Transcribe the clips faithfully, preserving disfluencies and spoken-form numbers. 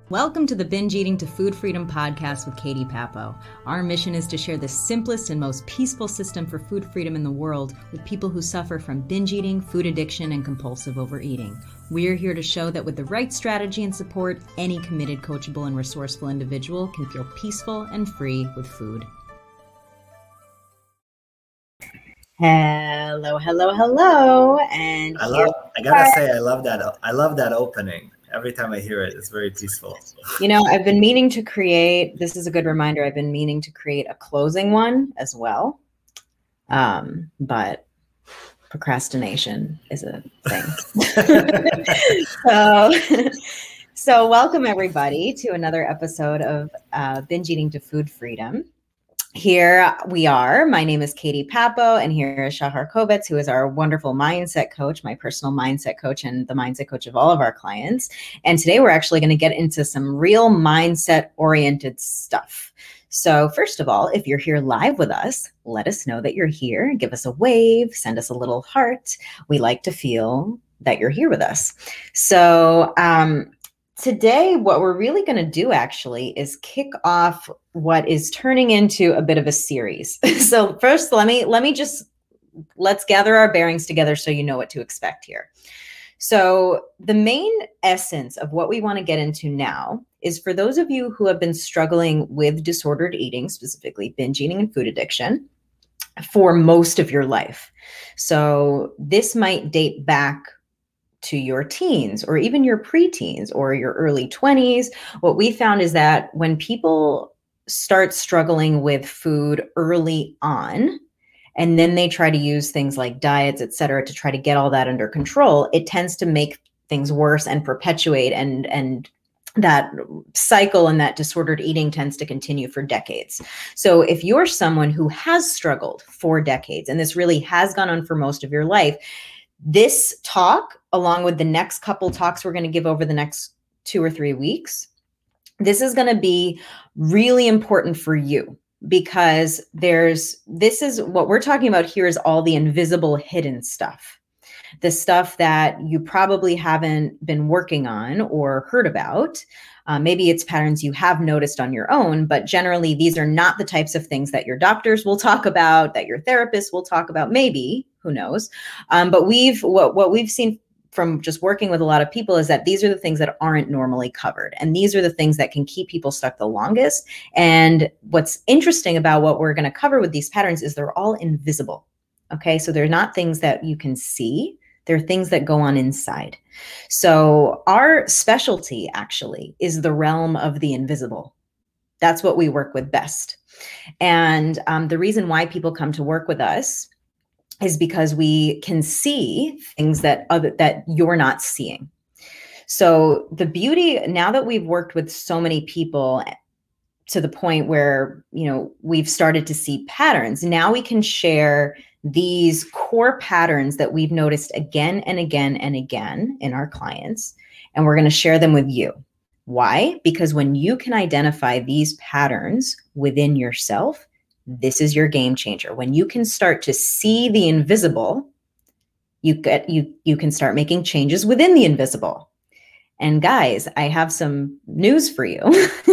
Welcome to the Binge Eating to Food Freedom podcast with Katie Papo. Our mission is to share the simplest and most peaceful system for food freedom in the world with people who suffer from binge eating, food addiction, and compulsive overeating. We're here to show that with the right strategy and support, any committed, coachable, and resourceful individual can feel peaceful and free with food. Hello, hello, hello. And I love, I gotta say, I love that. I love that opening. Every time I hear it, it's very peaceful. You know, I've been meaning to create, this is a good reminder, I've been meaning to create a closing one as well. Um, but procrastination is a thing. so, so welcome everybody to another episode of uh, Binge Eating to Food Freedom. Here we are. My name is Katie Papo, and here is Shahar Kovets, who is our wonderful mindset coach, my personal mindset coach, and the mindset coach of all of our clients. And today we're actually going to get into some real mindset-oriented stuff. So first of all, if you're here live with us, let us know that you're here. Give us a wave, send us a little heart. We like to feel that you're here with us. So, um, Today, what we're really going to do actually is kick off what is turning into a bit of a series. So first, let me let me just let's gather our bearings together so you know what to expect here. So the main essence of what we want to get into now is for those of you who have been struggling with disordered eating, specifically binge eating and food addiction, for most of your life. So this might date back to your teens or even your preteens or your early twenties. What we found is that when people start struggling with food early on, and then they try to use things like diets, et cetera, to try to get all that under control, it tends to make things worse and perpetuate, and, and that cycle and that disordered eating tends to continue for decades. So if you're someone who has struggled for decades, and this really has gone on for most of your life, this talk, along with the next couple talks we're going to give over the next two or three weeks, this is going to be really important for you because there's, this is what we're talking about here is all the invisible hidden stuff, the stuff that you probably haven't been working on or heard about. Uh, maybe it's patterns you have noticed on your own, but generally these are not the types of things that your doctors will talk about, that your therapist will talk about, maybe, who knows? Um, but we've, what, what we've seen from just working with a lot of people is that these are the things that aren't normally covered. And these are the things that can keep people stuck the longest. And what's interesting about what we're going to cover with these patterns is they're all invisible. Okay. So they're not things that you can see. They're things that go on inside. So our specialty actually is the realm of the invisible. That's what we work with best. And um, the reason why people come to work with us is because we can see things that other, that you're not seeing. So the beauty, now that we've worked with so many people to the point where, you know, we've started to see patterns, now we can share these core patterns that we've noticed again and again and again in our clients, and we're going to share them with you. Why? Because when you can identify these patterns within yourself, this is your game changer. When you can start to see the invisible, you get you you can start making changes within the invisible. And guys, I have some news for you,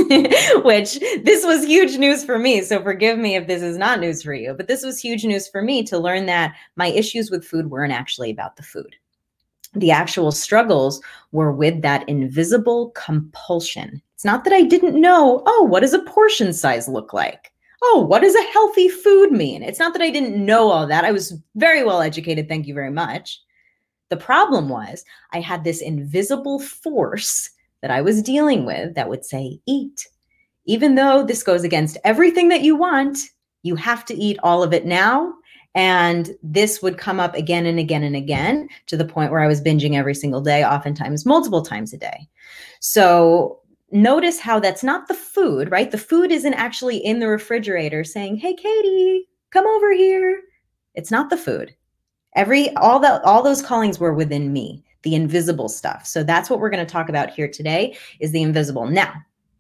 which this was huge news for me. So forgive me if this is not news for you, but this was huge news for me to learn that my issues with food weren't actually about the food. The actual struggles were with that invisible compulsion. It's not that I didn't know, oh, what does a portion size look like? Oh, what does a healthy food mean? It's not that I didn't know all that. I was very well educated. Thank you very much. The problem was I had this invisible force that I was dealing with that would say, eat. Even though this goes against everything that you want, you have to eat all of it now. And this would come up again and again and again to the point where I was binging every single day, oftentimes multiple times a day. So notice how that's not the food, right? The food isn't actually in the refrigerator saying, hey, Katie, come over here. It's not the food. Every, all that, all those callings were within me, the invisible stuff. So that's what we're going to talk about here today is the invisible. Now,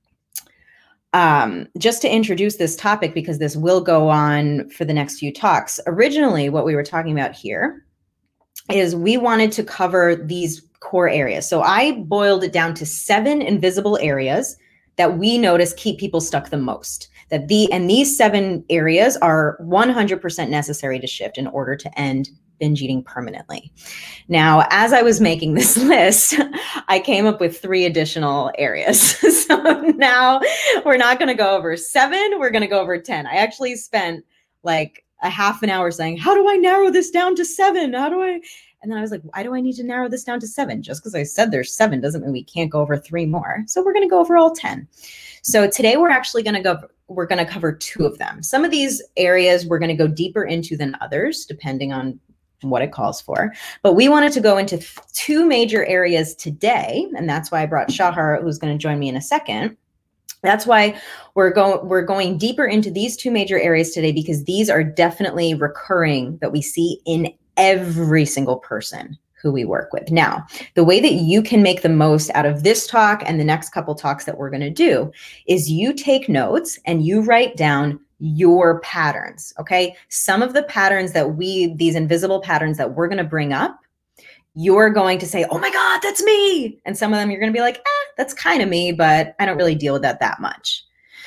um, just to introduce this topic, because this will go on for the next few talks. Originally, what we were talking about here is we wanted to cover these core areas. So I boiled it down to seven invisible areas that we notice keep people stuck the most. That the and these seven areas are one hundred percent necessary to shift in order to end binge eating permanently. Now, as I was making this list, I came up with three additional areas. So now we're not going to go over seven, we're going to go over ten. I actually spent like a half an hour saying, how do I narrow this down to seven? How do I? And then I was like, why do I need to narrow this down to seven? Just because I said there's seven doesn't mean we can't go over three more. So we're going to go over all ten. So today we're actually going to go, we're going to cover two of them. Some of these areas we're going to go deeper into than others, depending on what it calls for. But we wanted to go into th- two major areas today. And that's why I brought Shahar, who's going to join me in a second. That's why we're going we're going deeper into these two major areas today, because these are definitely recurring that we see in every single person who we work with. Now, the way that you can make the most out of this talk and the next couple talks that we're going to do is you take notes and you write down your patterns, okay? Some of the patterns that we, these invisible patterns that we're going to bring up, you're going to say, oh my God, that's me. And some of them you're going to be like, eh, that's kind of me, but I don't really deal with that that much.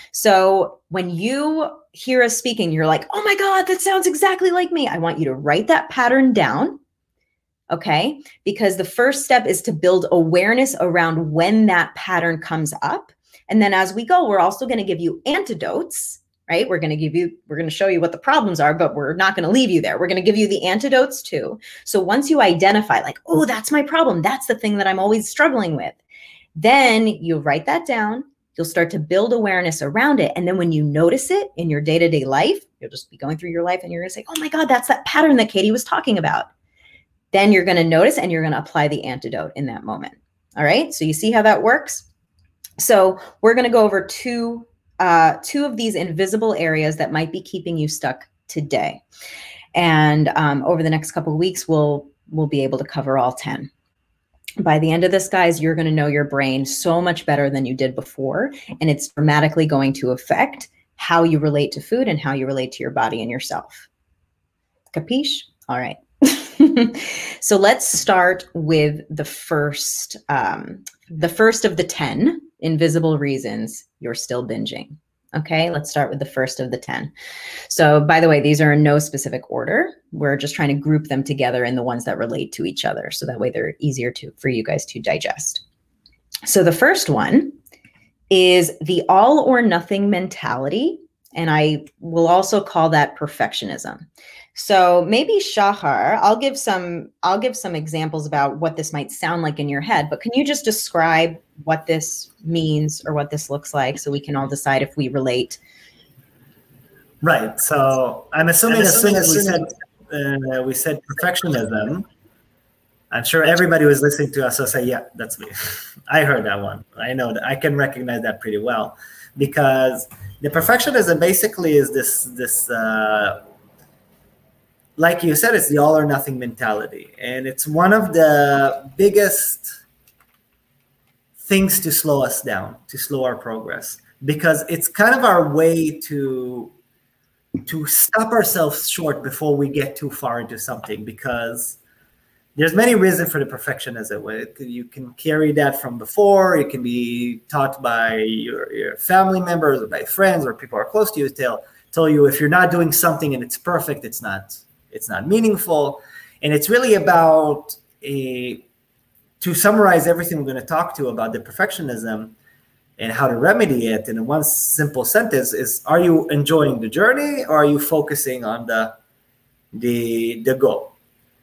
So when you hear us speaking, you're like, oh my God, that sounds exactly like me. I want you to write that pattern down, okay? Because the first step is to build awareness around when that pattern comes up. And then as we go, we're also going to give you antidotes, right? We're going to give you, we're going to show you what the problems are, but we're not going to leave you there. We're going to give you the antidotes too. So once you identify like, oh, that's my problem, that's the thing that I'm always struggling with, then you write that down. You'll start to build awareness around it. And then when you notice it in your day-to-day life, you'll just be going through your life and you're going to say, oh my God, that's that pattern that Katie was talking about. Then you're going to notice and you're going to apply the antidote in that moment. All right. So you see how that works? So we're going to go over two Uh, two of these invisible areas that might be keeping you stuck today. And um, over the next couple of weeks, we'll, we'll be able to cover all ten. By the end of this, guys, you're going to know your brain so much better than you did before. And it's dramatically going to affect how you relate to food and how you relate to your body and yourself. Capiche? All right. So let's start with the first, um, the first of the ten invisible reasons you're still binging. Okay, let's start with the first of the ten. So by the way, these are in no specific order. We're just trying to group them together in the ones that relate to each other. So that way they're easier to for you guys to digest. So the first one is the all or nothing mentality. And I will also call that perfectionism. So maybe Shahar, I'll give some, I'll give some examples about what this might sound like in your head, but can you just describe what this means or what this looks like so we can all decide if we relate? Right. So I'm assuming, I'm assuming as soon as we said, uh, we said perfectionism, I'm sure everybody who was listening to us will say, yeah, that's me. I heard that one. I know that I can recognize that pretty well, because the perfectionism basically is this, this, uh, like you said, it's the all or nothing mentality. And it's one of the biggest things to slow us down, to slow our progress, because it's kind of our way to, to stop ourselves short before we get too far into something, because there's many reasons for the perfectionism. You can carry that from before. It can be taught by your, your family members or by friends or people who are close to you. Tell, tell you if you're not doing something and it's perfect, it's not it's not meaningful. And it's really about a, to summarize everything we're going to talk to about the perfectionism and how to remedy it in one simple sentence is, are you enjoying the journey or are you focusing on the, the, the goal?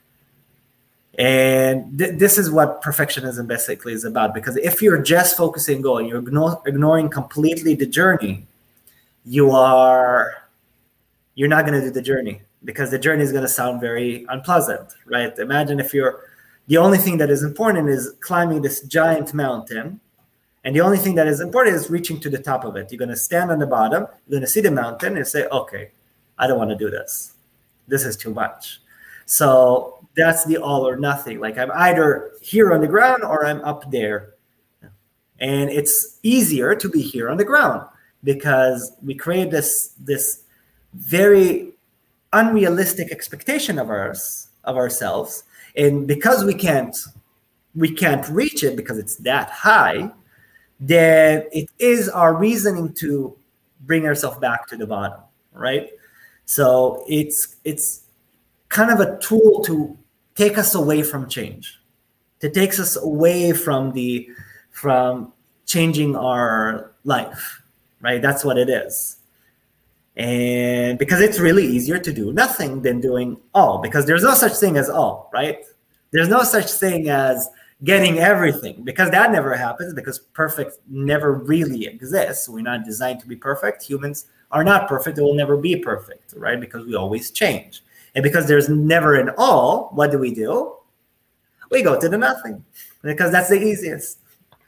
And th- this is what perfectionism basically is about, because if you're just focusing goal and you're ignore, ignoring completely the journey, you are, you're not going to do the journey, because the journey is going to sound very unpleasant, right? Imagine if you're, the only thing that is important is climbing this giant mountain, and the only thing that is important is reaching to the top of it. You're going to stand on the bottom, you're going to see the mountain and say, okay, I don't want to do this. This is too much. So that's the all or nothing. Like I'm either here on the ground or I'm up there. And it's easier to be here on the ground because we create this, this very unrealistic expectation of ours, of ourselves. And because we can't, we can't reach it because it's that high, then it is our reasoning to bring ourselves back to the bottom, right? So it's it's kind of a tool to take us away from change. It takes us away from the from changing our life, right? That's what it is. And because it's really easier to do nothing than doing all, because there's no such thing as all, right? There's no such thing as getting everything, because that never happens, because perfect never really exists. We're not designed to be perfect. Humans are not perfect. They will never be perfect, right? Because we always change. And because there's never an all, what do we do? We go to the nothing, because that's the easiest.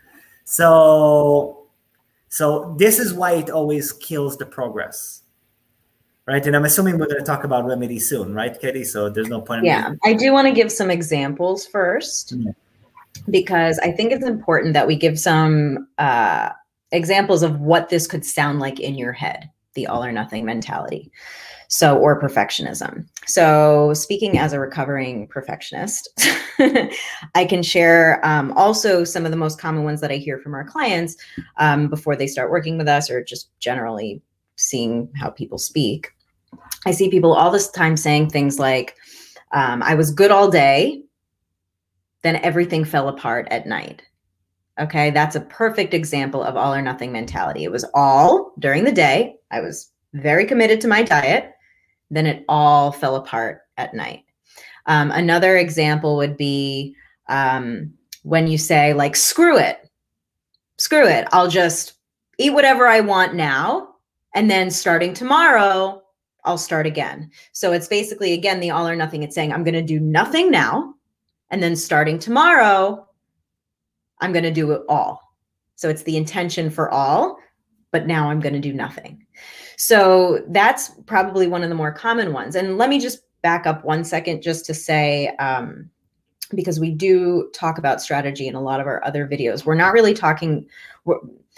So, so this is why it always kills the progress, right? And I'm assuming we're going to talk about remedy soon, right, Katie? So there's no point in Yeah, I do want to give some examples first. Yeah. Because I think it's important that we give some uh, examples of what this could sound like in your head, the all or nothing mentality. So, or perfectionism. So speaking as a recovering perfectionist, I can share um, also some of the most common ones that I hear from our clients um, before they start working with us, or just generally seeing how people speak. I see people all this time saying things like, um, I was good all day, then everything fell apart at night. Okay, that's a perfect example of all or nothing mentality. It was all during the day. I was very committed to my diet. Then it all fell apart at night. Um, another example would be um, when you say like, screw it, screw it. I'll just eat whatever I want now. And then starting tomorrow, I'll start again. So it's basically, again, the all or nothing. It's saying I'm going to do nothing now. And then starting tomorrow, I'm going to do it all. So it's the intention for all, but now I'm going to do nothing. So that's probably one of the more common ones. And let me just back up one second just to say, um, because we do talk about strategy in a lot of our other videos, we're not really talking. We're,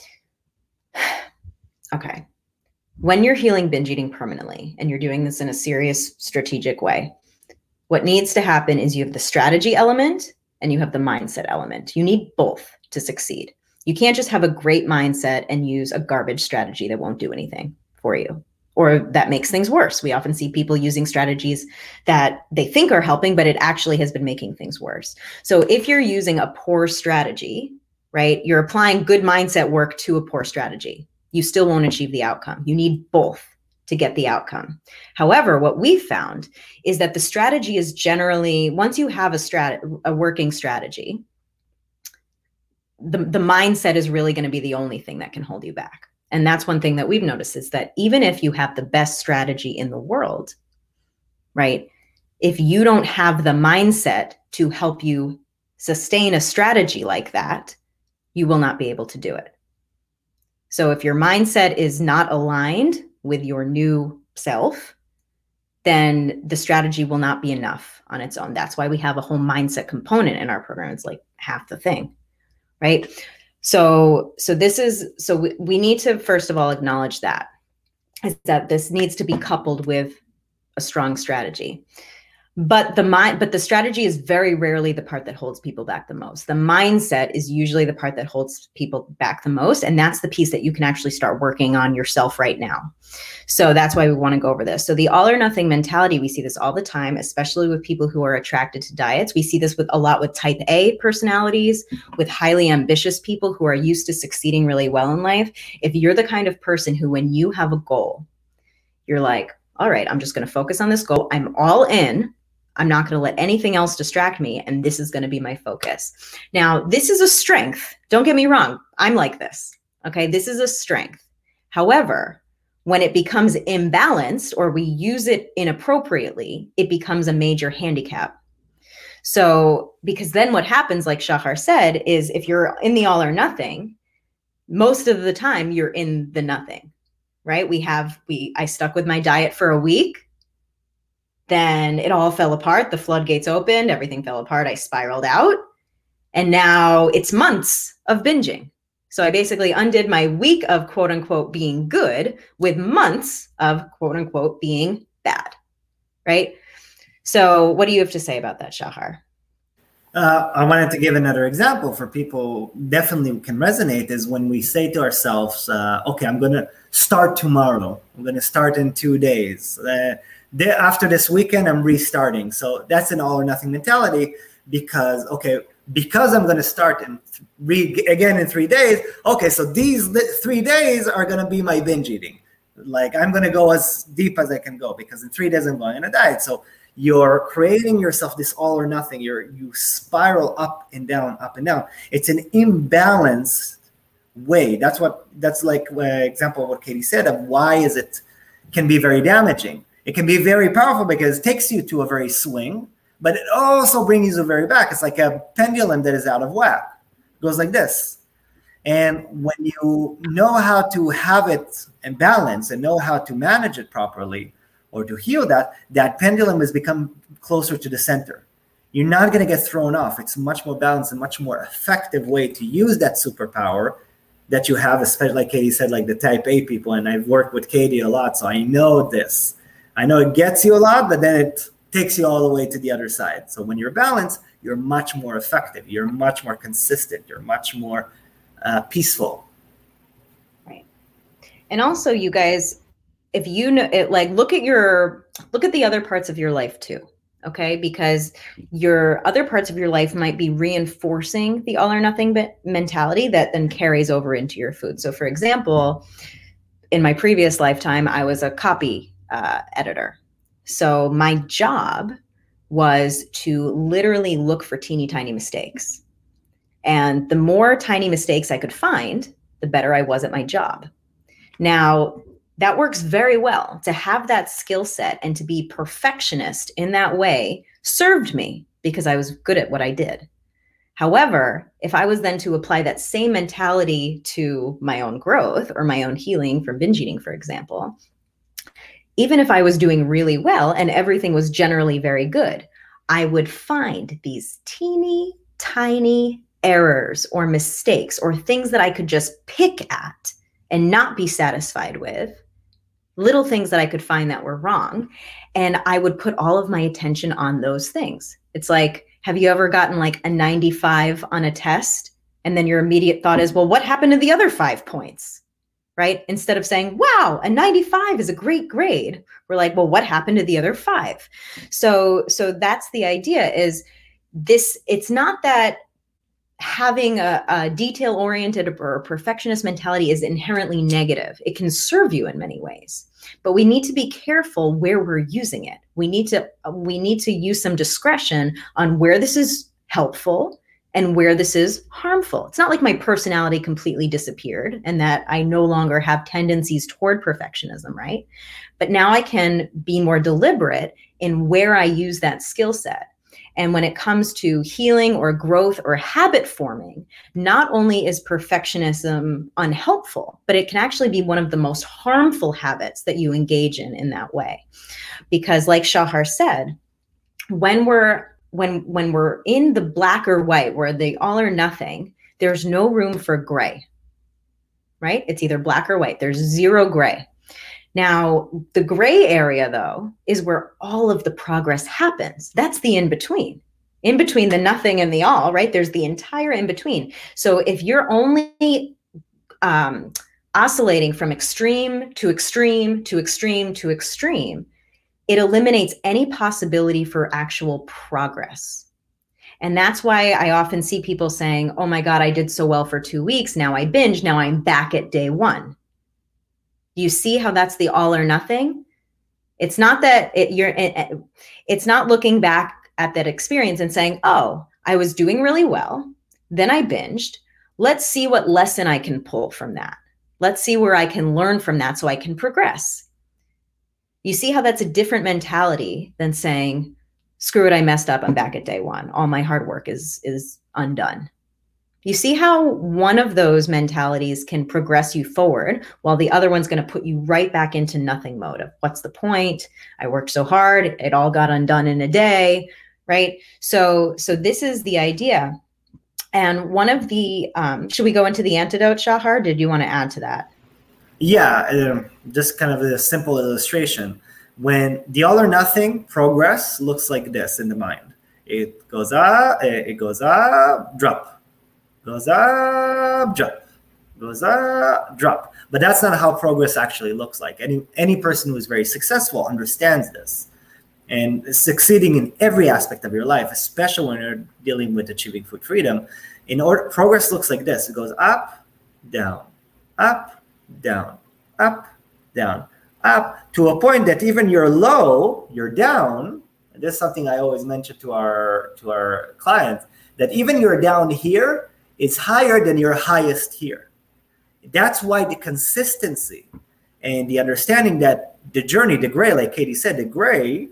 okay. When you're healing binge eating permanently and you're doing this in a serious strategic way, what needs to happen is you have the strategy element and you have the mindset element. You need both to succeed. You can't just have a great mindset and use a garbage strategy that won't do anything for you, or that makes things worse. We often see people using strategies that they think are helping, but it actually has been making things worse. So if you're using a poor strategy, right, you're applying good mindset work to a poor strategy, you still won't achieve the outcome. You need both to get the outcome. However, what we found is that the strategy is generally, once you have a strat, a working strategy, the, the mindset is really going to be the only thing that can hold you back. And that's one thing that we've noticed, is that even if you have the best strategy in the world, right, if you don't have the mindset to help you sustain a strategy like that, you will not be able to do it. So if your mindset is not aligned with your new self, then the strategy will not be enough on its own. That's why we have a whole mindset component in our program. It's like half the thing, right? So, so this is, so we, we need to, first of all, acknowledge that, is that this needs to be coupled with a strong strategy. But the mind, but the strategy is very rarely the part that holds people back the most. The mindset is usually the part that holds people back the most. And that's the piece that you can actually start working on yourself right now. So that's why we want to go over this. So the all or nothing mentality, we see this all the time, especially with people who are attracted to diets. We see this with a lot with type A personalities, with highly ambitious people who are used to succeeding really well in life. If you're the kind of person who, when you have a goal, you're like, all right, I'm just going to focus on this goal. I'm all in. I'm not going to let anything else distract me. And this is going to be my focus. Now, this is a strength. Don't get me wrong. I'm like this. Okay. This is a strength. However, when it becomes imbalanced or we use it inappropriately, it becomes a major handicap. So, because then what happens, like Shahar said, is if you're in the all or nothing, most of the time you're in the nothing, right? We have, we, I stuck with my diet for a week. Then it all fell apart. The floodgates opened. Everything fell apart. I spiraled out. And now it's months of binging. So I basically undid my week of quote unquote being good with months of quote unquote being bad. Right? So what do you have to say about that, Shahar? Uh, I wanted to give another example for people definitely can resonate is when we say to ourselves, uh, okay, I'm going to start tomorrow. I'm going to start in two days. Uh, day, after this weekend, I'm restarting. So that's an all or nothing mentality because, okay, because I'm going to start in re- again in three days. Okay, so these three days are going to be my binge eating. Like I'm going to go as deep as I can go because in three days I'm going on a diet. So you're creating yourself this all or nothing. You're you spiral up and down, up and down. It's an imbalanced way. That's what that's like uh, example of what Katie said of why is it can be very damaging. It can be very powerful because it takes you to a very swing, but it also brings you very back. It's like a pendulum that is out of whack. It goes like this. And when you know how to have it in balance and know how to manage it properly, or to heal that, that pendulum has become closer to the center. You're not going to get thrown off. It's a much more balanced and much more effective way to use that superpower that you have, especially like Katie said, like the type A people. And I've worked with Katie a lot, so I know this. I know it gets you a lot, but then it takes you all the way to the other side. So when you're balanced, you're much more effective. You're much more consistent. You're much more uh, peaceful. Right. And also, you guys, if you know it, like look at your look at the other parts of your life too, okay? Because your other parts of your life might be reinforcing the all or nothing mentality that then carries over into your food. So for example, in my previous lifetime, I was a copy uh, editor. So my job was to literally look for teeny tiny mistakes. And the more tiny mistakes I could find, the better I was at my job. Now, that works very well. To have that skill set and to be perfectionist in that way served me because I was good at what I did. However, if I was then to apply that same mentality to my own growth or my own healing from binge eating, for example, even if I was doing really well and everything was generally very good, I would find these teeny tiny errors or mistakes or things that I could just pick at and not be satisfied with. Little things that I could find that were wrong. And I would put all of my attention on those things. It's like, have you ever gotten like a ninety-five on a test? And then your immediate thought is, well, what happened to the other five points? Right? Instead of saying, wow, a ninety-five is a great grade. We're like, well, what happened to the other five? So, so that's the idea is this, it's not that having a, a detail-oriented or a perfectionist mentality is inherently negative. It can serve you in many ways, but we need to be careful where we're using it. We need to we need to use some discretion on where this is helpful and where this is harmful. It's not like my personality completely disappeared and that I no longer have tendencies toward perfectionism, right? But now I can be more deliberate in where I use that skill set. And when it comes to healing or growth or habit forming, not only is perfectionism unhelpful, but it can actually be one of the most harmful habits that you engage in in that way. Because like Shahar said, when we're when when we're in the black or white, where the all or nothing, there's no room for gray, right? It's either black or white. There's zero gray. Now, the gray area, though, is where all of the progress happens. That's the in-between. In between the nothing and the all, right? There's the entire in-between. So if you're only um, oscillating from extreme to extreme to extreme to extreme, it eliminates any possibility for actual progress. And that's why I often see people saying, oh my God, I did so well for two weeks. Now I binge. Now I'm back at day one. You see how that's the all or nothing? It's not that it, you're, it, it's not looking back at that experience and saying, oh, I was doing really well. Then I binged. Let's see what lesson I can pull from that. Let's see where I can learn from that so I can progress. You see how that's a different mentality than saying, screw it, I messed up. I'm back at day one. All my hard work is, is undone. You see how one of those mentalities can progress you forward while the other one's going to put you right back into nothing mode of what's the point? I worked so hard. It all got undone in a day, right? So, so this is the idea. And one of the, um, should we go into the antidote, Shahar? Did you want to add to that? Yeah, um, just kind of a simple illustration. When the all or nothing progress looks like this in the mind. It goes up, it goes up, drop, goes up, drop, goes up, drop. But that's not how progress actually looks like. Any any person who is very successful understands this. And succeeding in every aspect of your life, especially when you're dealing with achieving food freedom, in order, progress looks like this. It goes up, down, up, down, up, down, up, to a point that even your low, you're down. And this is something I always mention to our to our clients, that even your down here is higher than your highest here. That's why the consistency and the understanding that the journey, the gray, like Katie said, the gray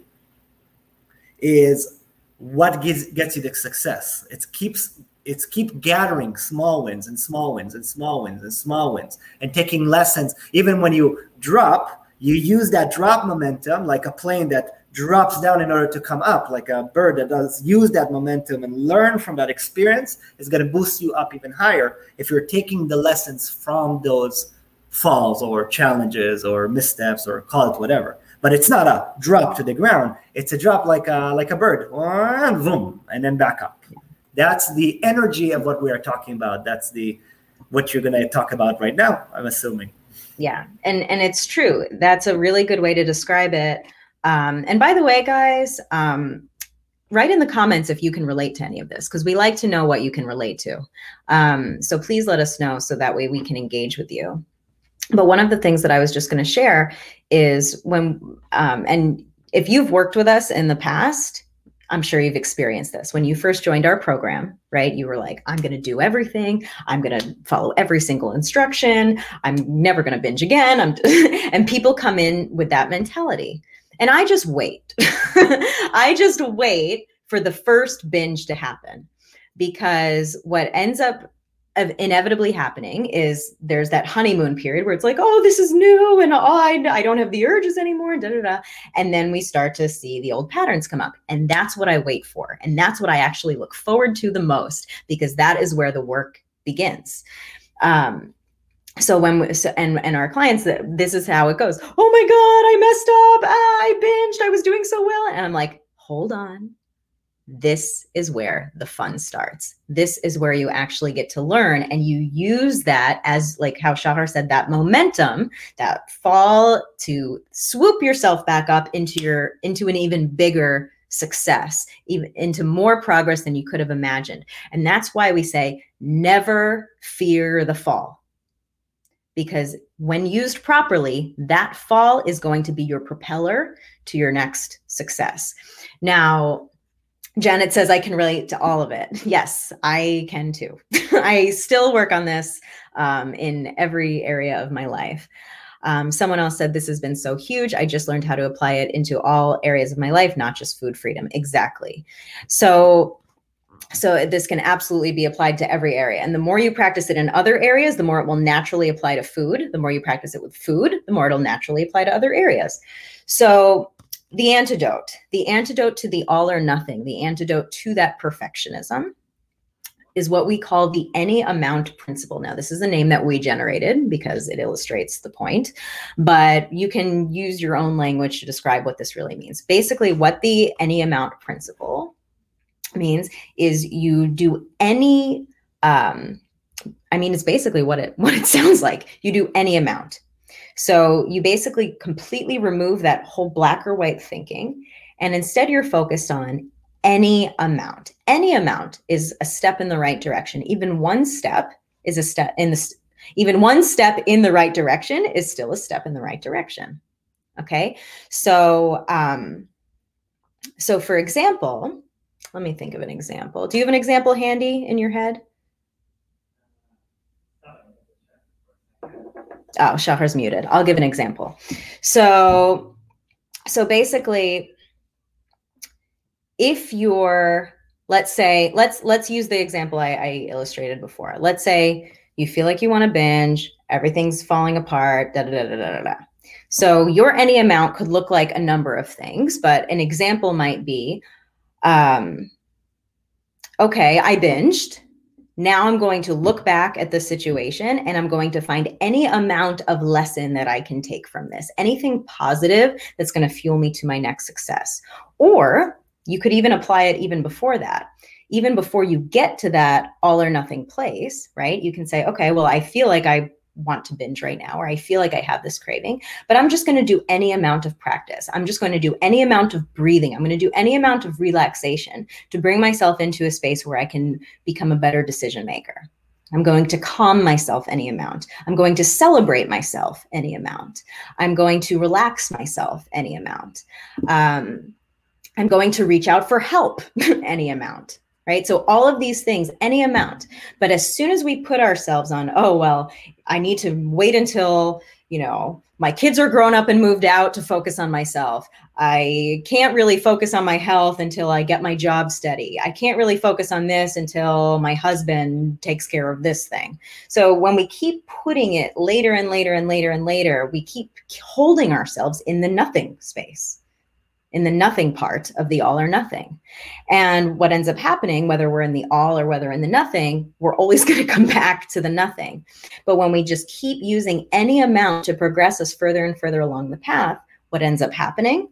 is what gives, gets you the success. It keeps it's keep gathering small wins and small wins and small wins and small wins and taking lessons. Even when you drop, you use that drop momentum like a plane that drops down in order to come up, like a bird that does use that momentum and learn from that experience. Is going to boost you up even higher if you're taking the lessons from those falls or challenges or missteps or call it whatever. But it's not a drop to the ground. It's a drop like a like a bird, and boom, and then back up. That's the energy of what we are talking about. That's the what you're going to talk about right now, I'm assuming. Yeah, and and it's true. That's a really good way to describe it. Um, and by the way, guys, um, write in the comments if you can relate to any of this, because we like to know what you can relate to. Um, so please let us know so that way we can engage with you. But one of the things that I was just going to share is when, um, and if you've worked with us in the past, I'm sure you've experienced this. When you first joined our program, right? You were like, I'm going to do everything. I'm going to follow every single instruction. I'm never going to binge again. I'm and people come in with that mentality. And I just wait. I just wait for the first binge to happen, because what ends up of inevitably happening is there's that honeymoon period where it's like, oh, this is new and oh, I, I don't have the urges anymore, da, da, da. And then we start to see the old patterns come up. And that's what I wait for. And that's what I actually look forward to the most, because that is where the work begins. Um, so when, we, so, and, and our clients, this is how it goes. Oh my God, I messed up. Ah, I binged. I was doing so well. And I'm like, hold on. This is where the fun starts. This is where you actually get to learn, and you use that as, like how Shahar said, that momentum, that fall to swoop yourself back up into your, into an even bigger success, even into more progress than you could have imagined. And that's why we say, never fear the fall, because when used properly, that fall is going to be your propeller to your next success. Now, Janet says, I can relate to all of it. Yes, I can too. I still work on this um, in every area of my life. Um, someone else said, this has been so huge. I just learned how to apply it into all areas of my life, not just food freedom. Exactly. So, so this can absolutely be applied to every area. And the more you practice it in other areas, the more it will naturally apply to food. The more you practice it with food, the more it'll naturally apply to other areas. So the antidote, the antidote to the all or nothing, the antidote to that perfectionism is what we call the any amount principle. Now, this is a name that we generated because it illustrates the point, but you can use your own language to describe what this really means. Basically, what the any amount principle means is you do any, um, I mean, it's basically what it, what it sounds like. You do any amount. So you basically completely remove that whole black or white thinking, and instead you're focused on any amount. Any amount is a step in the right direction. Even one step is a step in the, even one step in the right direction is still a step in the right direction. Okay. So, um, so for example, let me think of an example. Do you have an example handy in your head? Oh, Shahar's muted. I'll give an example. So, so basically, if you're, let's say, let's let's use the example I, I illustrated before. Let's say you feel like you want to binge, everything's falling apart, da da da da da da. So your any amount could look like a number of things, but an example might be, um, okay, I binged. Now I'm going to look back at the situation and I'm going to find any amount of lesson that I can take from this, anything positive that's going to fuel me to my next success. Or You could even apply it even before that. Even before you get to that all or nothing place, right? You can say, okay, well, I feel like I want to binge right now, or I feel like I have this craving, but I'm just going to do any amount of practice. I'm just going to do any amount of breathing. I'm going to do any amount of relaxation to bring myself into a space where I can become a better decision maker. I'm going to calm myself any amount. I'm going to celebrate myself any amount. I'm going to relax myself any amount. Um, I'm going to reach out for help any amount. Right? So all of these things, any amount. But as soon as we put ourselves on, oh, well, I need to wait until, you know, my kids are grown up and moved out to focus on myself. I can't really focus on my health until I get my job steady. I can't really focus on this until my husband takes care of this thing. So when we keep putting it later and later and later and later, we keep holding ourselves in the nothing space, in the nothing part of the all or nothing. And what ends up happening, whether we're in the all or whether in the nothing, we're always going to come back to the nothing. But when we just keep using any amount to progress us further and further along the path, what ends up happening?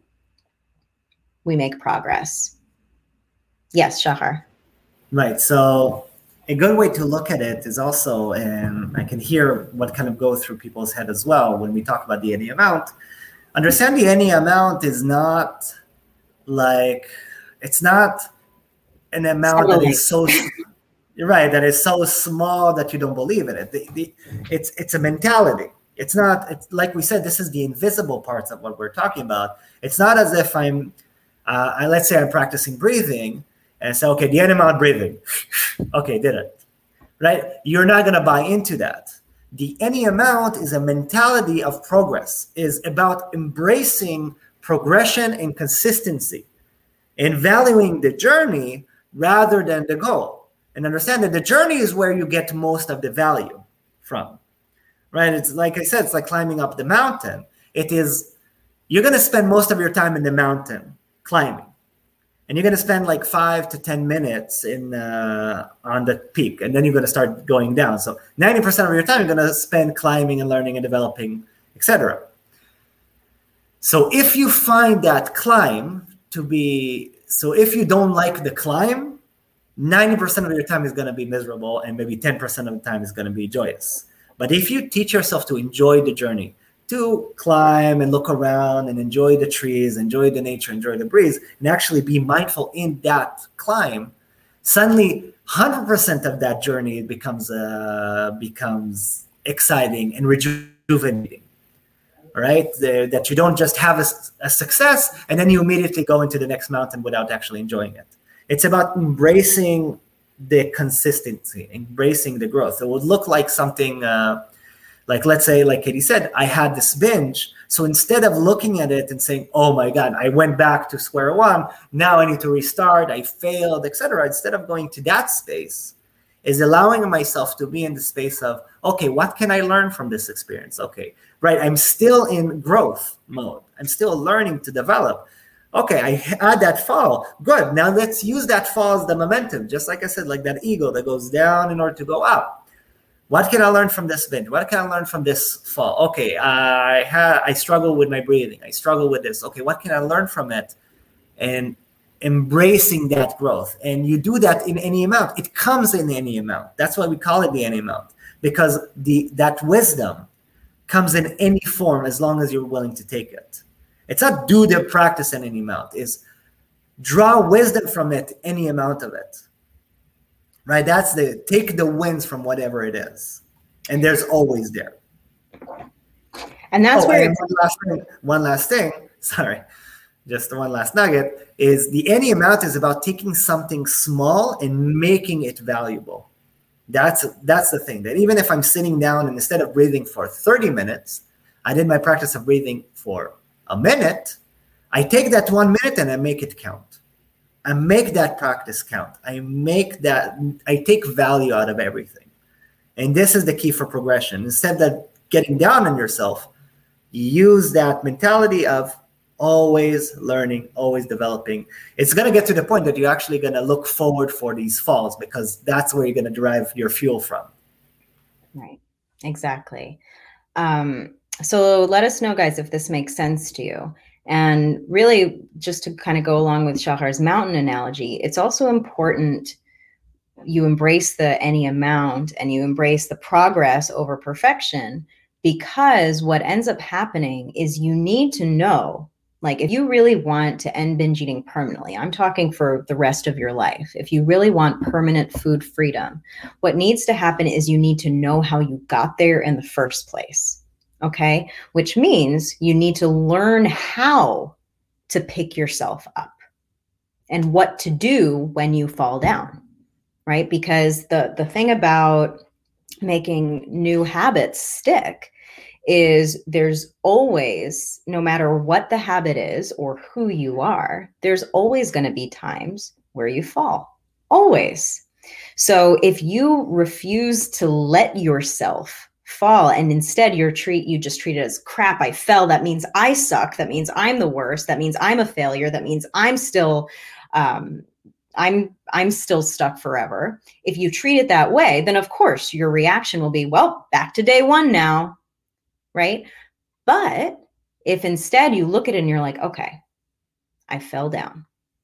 We make progress. Yes, Shahar. Right. So a good way to look at it is also, and I can hear what kind of goes through people's head as well when we talk about the any amount. Understand the any amount is not like, it's not an amount that is so, you're right, that is so small that you don't believe in it. The, the, it's it's a mentality. It's not, it's like we said, this is the invisible parts of what we're talking about. It's not as if I'm, uh, I, let's say I'm practicing breathing and say, okay, the any amount breathing. Okay, did it. Right? You're not going to buy into that. The any amount is a mentality of progress, is about embracing progression and consistency and valuing the journey rather than the goal. And understand that the journey is where you get most of the value from, right? It's like I said, it's like climbing up the mountain. It is, you're going to spend most of your time in the mountain climbing. And you're going to spend like five to ten minutes in uh, on the peak, and then you're going to start going down. So ninety percent of your time you're going to spend climbing and learning and developing, et cetera. So if you find that climb to be, so if you don't like the climb, ninety percent of your time is going to be miserable, and maybe ten percent of the time is going to be joyous. But if you teach yourself to enjoy the journey, to climb and look around and enjoy the trees, enjoy the nature, enjoy the breeze, and actually be mindful in that climb, suddenly one hundred percent of that journey becomes uh, becomes exciting and rejuvenating, right? The, that you don't just have a, a success and then you immediately go into the next mountain without actually enjoying it. It's about embracing the consistency, embracing the growth. It would look like something... Uh, Like, let's say, like Katie said, I had this binge. So instead of looking at it and saying, oh my God, I went back to square one, now I need to restart, I failed, et cetera. Instead of going to that space, is allowing myself to be in the space of, okay, what can I learn from this experience? Okay, right, I'm still in growth mode. I'm still learning to develop. Okay, I had that fall. Good, now let's use that fall as the momentum. Just like I said, like that eagle that goes down in order to go up. What can I learn from this binge? What can I learn from this fall? Okay, I ha- I struggle with my breathing. I struggle with this. Okay, what can I learn from it? And embracing that growth. And you do that in any amount. It comes in any amount. That's why we call it the any amount. Because the that wisdom comes in any form as long as you're willing to take it. It's not do the practice in any amount. It's draw wisdom from it, any amount of it. Right, that's the take the wins from whatever it is, and there's always there. And that's oh, where and one last thing. One last thing. Sorry, just one last nugget is the any amount is about taking something small and making it valuable. That's that's the thing. That even if I'm sitting down and instead of breathing for thirty minutes, I did my practice of breathing for a minute. I take that one minute and I make it count. I make that practice count. I make that, I take value out of everything. And this is the key for progression. Instead of getting down on yourself, use that mentality of always learning, always developing. It's going to get to the point that you're actually going to look forward for these falls because that's where you're going to derive your fuel from. Right. Exactly. Um, so let us know, guys, if this makes sense to you. And really, just to kind of go along with Shahar's mountain analogy, it's also important you embrace the any amount and you embrace the progress over perfection, because what ends up happening is you need to know, like if you really want to end binge eating permanently, I'm talking for the rest of your life, if you really want permanent food freedom, what needs to happen is you need to know how you got there in the first place. Okay, which means you need to learn how to pick yourself up and what to do when you fall down, right? Because the, the thing about making new habits stick is there's always, no matter what the habit is or who you are, there's always going to be times where you fall, always. So if you refuse to let yourself fall and instead you're treat you just treat it as crap, I fell, that means I suck, that means I'm the worst, that means I'm a failure, that means I'm still um i'm i'm still stuck forever. If you treat it that way, then of course your reaction will be, well, back to day one now, right? But if instead you look at it and you're like, okay, I fell down,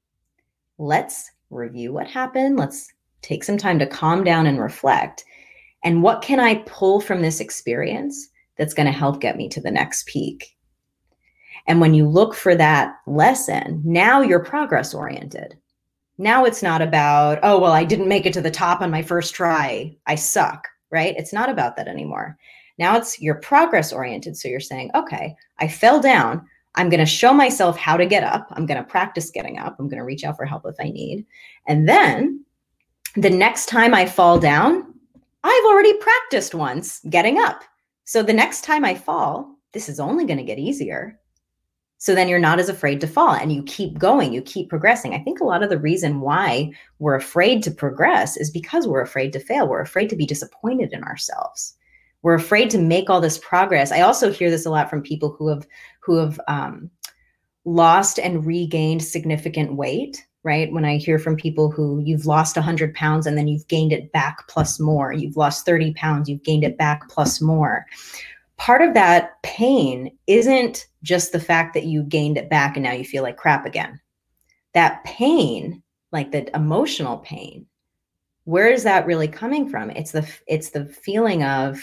let's review what happened, let's take some time to calm down and reflect. And what can I pull from this experience that's going to help get me to the next peak? And when you look for that lesson, now you're progress oriented. Now it's not about, oh, well, I didn't make it to the top on my first try, I suck, right? It's not about that anymore. Now it's you're progress oriented. So you're saying, okay, I fell down. I'm going to show myself how to get up. I'm going to practice getting up. I'm going to reach out for help if I need. And then the next time I fall down, I've already practiced once getting up. So the next time I fall, this is only going to get easier. So then you're not as afraid to fall and you keep going, you keep progressing. I think a lot of the reason why we're afraid to progress is because we're afraid to fail. We're afraid to be disappointed in ourselves. We're afraid to make all this progress. I also hear this a lot from people who have, who have um, lost and regained significant weight. Right? When I hear from people who you've lost one hundred pounds and then you've gained it back plus more, you've lost thirty pounds, you've gained it back plus more. Part of that pain isn't just the fact that you gained it back and now you feel like crap again. That pain, like the emotional pain, where is that really coming from? It's the, it's the feeling of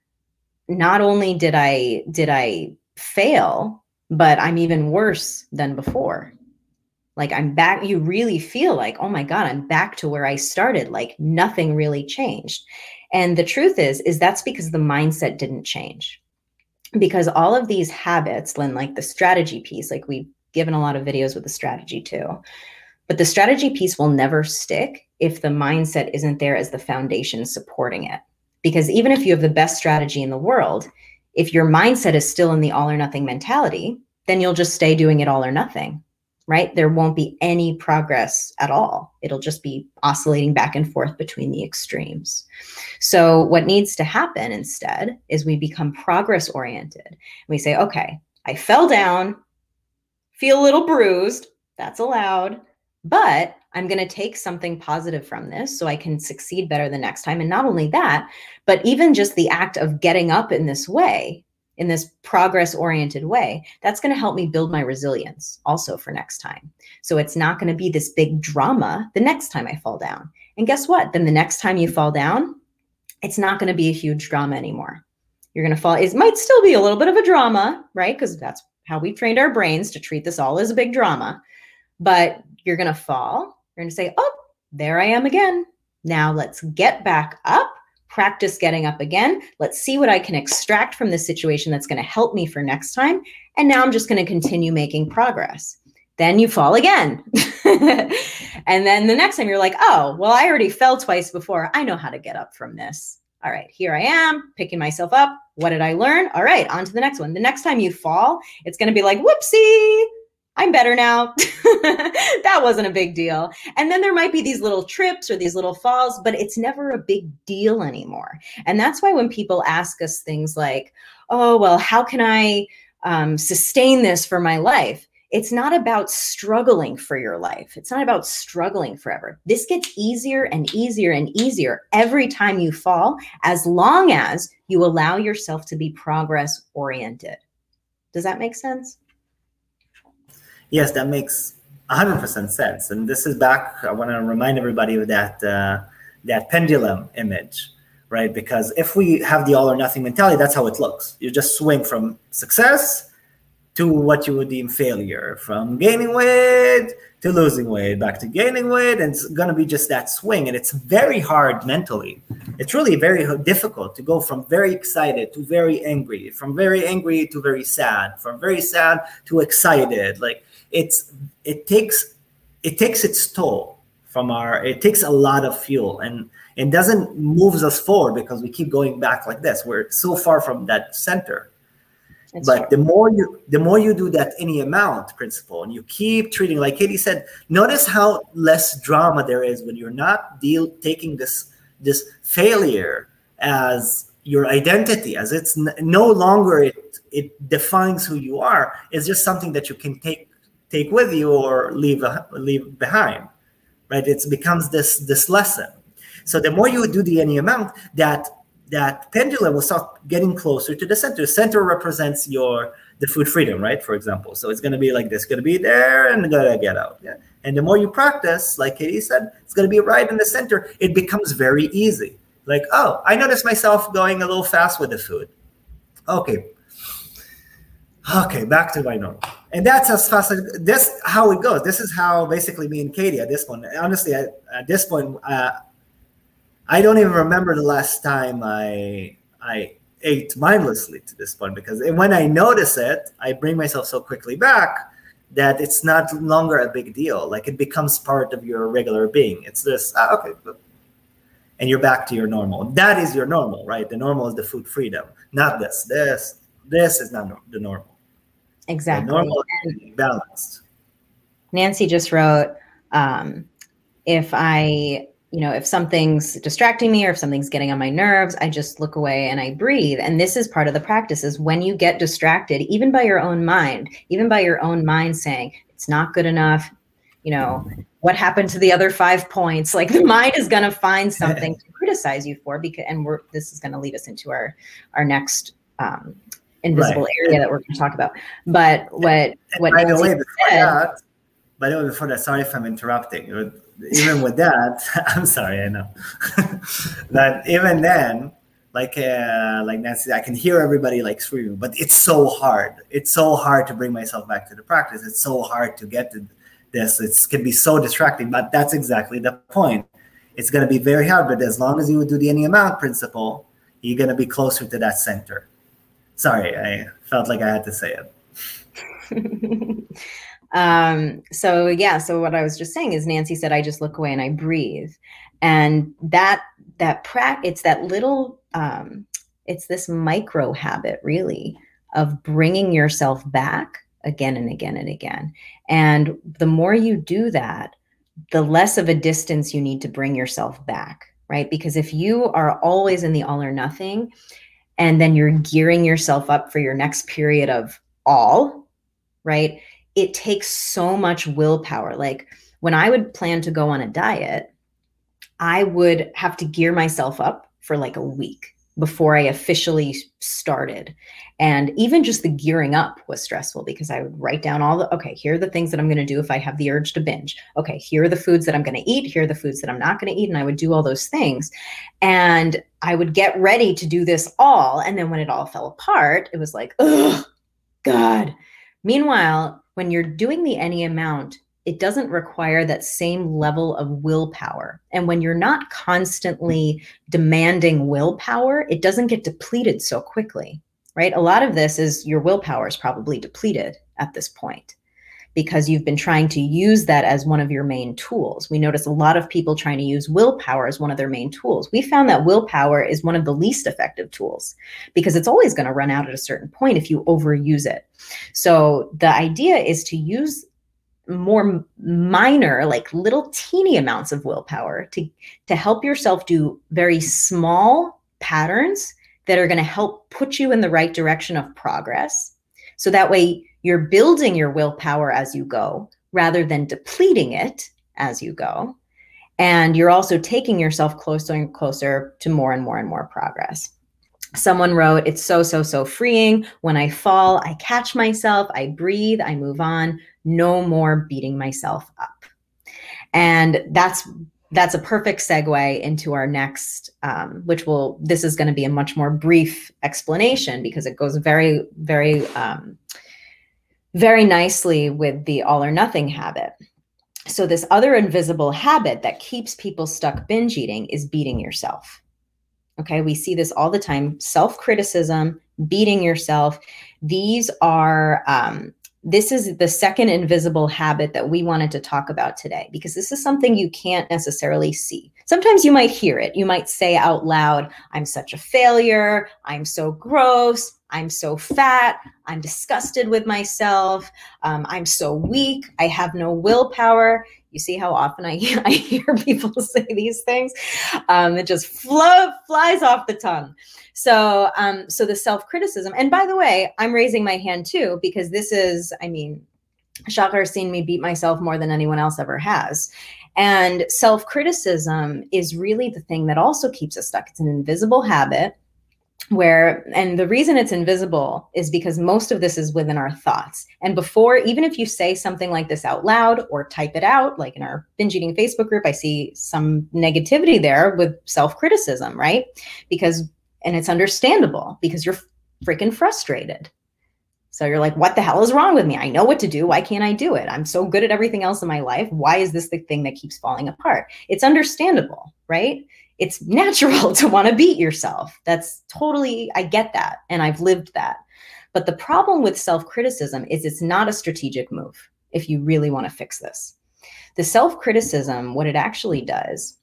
not only did I, did I fail, but I'm even worse than before. Like I'm back, you really feel like, oh my God, I'm back to where I started. Like nothing really changed. And the truth is, is that's because the mindset didn't change. Because all of these habits, Lynn, like the strategy piece, like we've given a lot of videos with the strategy too, but the strategy piece will never stick if the mindset isn't there as the foundation supporting it. Because even if you have the best strategy in the world, if your mindset is still in the all or nothing mentality, then you'll just stay doing it all or nothing. Right? There won't be any progress at all. It'll just be oscillating back and forth between the extremes. So what needs to happen instead is we become progress oriented. We say, okay, I fell down, feel a little bruised, that's allowed, but I'm going to take something positive from this so I can succeed better the next time. And not only that, but even just the act of getting up in this way, in this progress-oriented way, that's going to help me build my resilience also for next time. So it's not going to be this big drama the next time I fall down. And guess what? Then the next time you fall down, it's not going to be a huge drama anymore. You're going to fall. It might still be a little bit of a drama, right? Because that's how we trained our brains to treat this all as a big drama. But you're going to fall. You're going to say, oh, there I am again. Now let's get back up. Practice getting up again. Let's see what I can extract from this situation that's going to help me for next time. And now I'm just going to continue making progress. Then you fall again. And then the next time you're like, oh, well, I already fell twice before. I know how to get up from this. All right, here I am picking myself up. What did I learn? All right, on to the next one. The next time you fall, it's going to be like, whoopsie, I'm better now. That wasn't a big deal. And then there might be these little trips or these little falls, but it's never a big deal anymore. And that's why when people ask us things like, oh, well, how can I um, sustain this for my life? It's not about struggling for your life. It's not about struggling forever. This gets easier and easier and easier every time you fall, as long as you allow yourself to be progress oriented. Does that make sense? Yes, that makes one hundred percent sense. And this is back, I want to remind everybody of that, uh, that pendulum image, right? Because if we have the all or nothing mentality, that's how it looks. You just swing from success to what you would deem failure, from gaining weight to losing weight, back to gaining weight, and it's going to be just that swing. And it's very hard mentally. It's really very difficult to go from very excited to very angry, from very angry to very sad, from very sad to excited. Like it's it takes it takes its toll from our. It takes a lot of fuel, and it doesn't moves us forward because we keep going back like this. We're so far from that center. It's but true. the more you the more you do that any amount principle, and you keep treating, like Katie said, notice how less drama there is when you're not deal taking this this failure as your identity, as it's n- no longer it it defines who you are. It's just something that you can take take with you or leave uh, leave behind, right? It becomes this this lesson. So the more you do the any amount, that that pendulum will start getting closer to the center. The center represents your the food freedom, right? For example, so it's going to be like this, going to be there and going to get out. Yeah. And the more you practice, like Katie said, it's going to be right in the center. It becomes very easy. Like, oh, I notice myself going a little fast with the food. Okay. Okay, back to my normal. And that's as fast as this, how it goes. This is how basically me and Katie at this point, honestly, at, at this point, uh, I don't even remember the last time I I ate mindlessly to this point, because when I notice it, I bring myself so quickly back that it's not longer a big deal. Like it becomes part of your regular being. It's this, ah, okay, and you're back to your normal. That is your normal, right? The normal is the food freedom, not this. This this is not the normal. Exactly. The normal is balanced. Nancy just wrote, um, if I... you know, if something's distracting me or if something's getting on my nerves, I just look away and I breathe. And this is part of the practice, is when you get distracted, even by your own mind, even by your own mind saying, it's not good enough, you know, what happened to the other five points? Like the mind is going to find something to criticize you for, because, and we're, this is going to lead us into our, our next um, invisible right. area that we're going to talk about. But what, what by the way, said, before that, by the way, before that, sorry if I'm interrupting. Even with that, I'm sorry, I know. But even then, like uh, like Nancy, I can hear everybody like screaming, but it's so hard. It's so hard to bring myself back to the practice. It's so hard to get to this. It can be so distracting, but that's exactly the point. It's going to be very hard, but as long as you do the any amount principle, you're going to be closer to that center. Sorry, I felt like I had to say it. Um, so yeah, so what I was just saying is Nancy said, I just look away and I breathe. And that, that pra- it's that little, um, it's this micro habit really of bringing yourself back again and again and again. And the more you do that, the less of a distance you need to bring yourself back, right? Because if you are always in the all or nothing, and then you're gearing yourself up for your next period of all, right? It takes so much willpower. Like when I would plan to go on a diet, I would have to gear myself up for like a week before I officially started. And even just the gearing up was stressful, because I would write down all the, okay, here are the things that I'm going to do if I have the urge to binge. Okay, here are the foods that I'm going to eat. Here are the foods that I'm not going to eat. And I would do all those things. And I would get ready to do this all. And then when it all fell apart, it was like, oh, God. Meanwhile, when you're doing the any amount, it doesn't require that same level of willpower. And when you're not constantly demanding willpower, it doesn't get depleted so quickly, right? A lot of this is your willpower is probably depleted at this point because you've been trying to use that as one of your main tools. We notice a lot of people trying to use willpower as one of their main tools. We found that willpower is one of the least effective tools because it's always going to run out at a certain point if you overuse it. So the idea is to use more minor, like little teeny amounts of willpower to, to help yourself do very small patterns that are going to help put you in the right direction of progress. So that way you're building your willpower as you go rather than depleting it as you go. And you're also taking yourself closer and closer to more and more and more progress. Someone wrote, it's so, so, so freeing. When I fall, I catch myself, I breathe, I move on. No more beating myself up. And that's that's a perfect segue into our next, um, which will, this is going to be a much more brief explanation because it goes very, very, um, very nicely with the all or nothing habit. So this other invisible habit that keeps people stuck binge eating is beating yourself. Okay, we see this all the time. Self-criticism, beating yourself. These are, um, this is the second invisible habit that we wanted to talk about today, because this is something you can't necessarily see. Sometimes you might hear it. You might say out loud, I'm such a failure. I'm so gross. I'm so fat. I'm disgusted with myself. Um, I'm so weak. I have no willpower. You see how often I, I hear people say these things? Um, it just flow, flies off the tongue. So, um, so the self-criticism, and by the way, I'm raising my hand too, because this is, I mean, Shakhar's seen me beat myself more than anyone else ever has. And self-criticism is really the thing that also keeps us stuck. It's an invisible habit where, and the reason it's invisible is because most of this is within our thoughts. And before, even if you say something like this out loud or type it out, like in our binge eating Facebook group, I see some negativity there with self-criticism, right? Because, and it's understandable because you're freaking frustrated. So you're like, what the hell is wrong with me? I know what to do. Why can't I do it? I'm so good at everything else in my life. Why is this the thing that keeps falling apart? It's understandable, right? It's natural to want to beat yourself. That's totally, I get that. And I've lived that. But the problem with self-criticism is it's not a strategic move if you really want to fix this. The self-criticism, what it actually does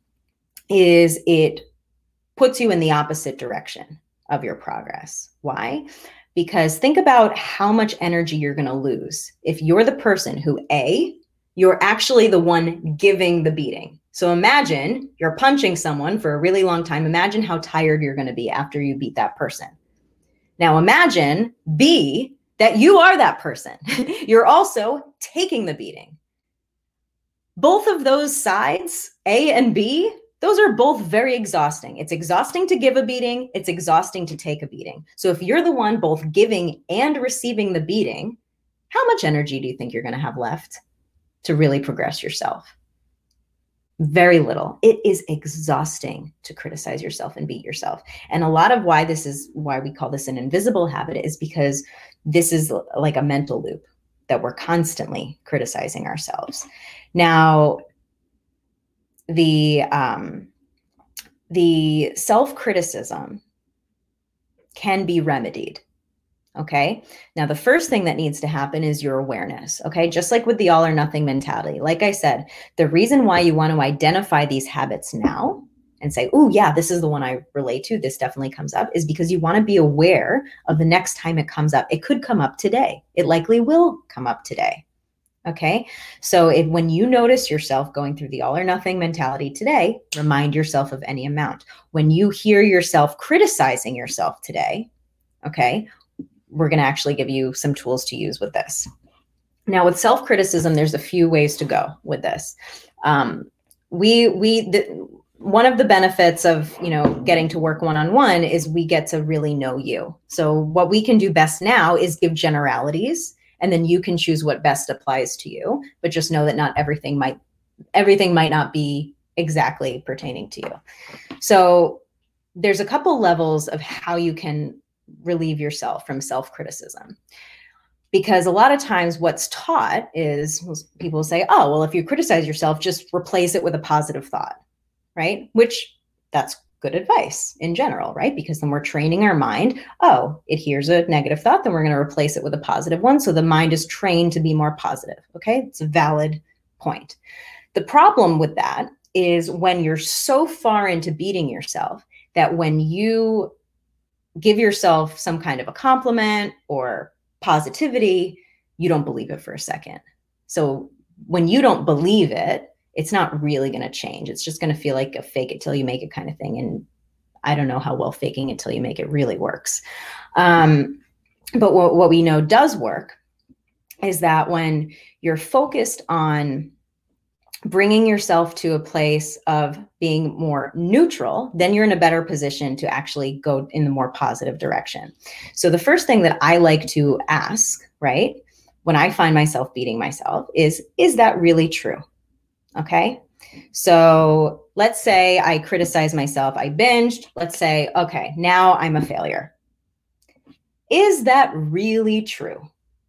is it puts you in the opposite direction of your progress. Why? Because think about how much energy you're going to lose if you're the person who, A, you're actually the one giving the beating. So imagine you're punching someone for a really long time. Imagine how tired you're going to be after you beat that person. Now imagine, B, that you are that person. You're also taking the beating. Both of those sides, A and B, those are both very exhausting. It's exhausting to give a beating. It's exhausting to take a beating. So if you're the one both giving and receiving the beating, how much energy do you think you're going to have left to really progress yourself? Very little. It is exhausting to criticize yourself and beat yourself. And a lot of why this is, why we call this an invisible habit, is because this is like a mental loop that we're constantly criticizing ourselves. Now, the um, the self-criticism can be remedied. Okay. Now, the first thing that needs to happen is your awareness. Okay. Just like with the all or nothing mentality. Like I said, the reason why you want to identify these habits now and say, oh yeah, this is the one I relate to, this definitely comes up, is because you want to be aware of the next time it comes up. It could come up today. It likely will come up today. Okay. So if, when you notice yourself going through the all or nothing mentality today, remind yourself of any amount. When you hear yourself criticizing yourself today, okay, we're going to actually give you some tools to use with this. Now, with self-criticism, there's a few ways to go with this. Um, we, we, the, one of the benefits of, you know, getting to work one-on-one is we get to really know you. So what we can do best now is give generalities, and then you can choose what best applies to you, but just know that not everything might, everything might not be exactly pertaining to you. So there's a couple levels of how you can relieve yourself from self-criticism. Because a lot of times what's taught is people say, oh, well, if you criticize yourself, just replace it with a positive thought, right? Which that's good advice in general, right? Because then we're training our mind. Oh, it hears a negative thought, then we're going to replace it with a positive one. So the mind is trained to be more positive. Okay. It's a valid point. The problem with that is when you're so far into beating yourself that when you give yourself some kind of a compliment or positivity, you don't believe it for a second. So when you don't believe it, it's not really going to change. It's just going to feel like a fake it till you make it kind of thing. And I don't know how well faking it till you make it really works. Um, but what, what we know does work is that when you're focused on bringing yourself to a place of being more neutral, then you're in a better position to actually go in the more positive direction. So the first thing that I like to ask, right, when I find myself beating myself is, is that really true? Okay. So let's say I criticize myself, I binged, let's say, okay, now I'm a failure. Is that really true?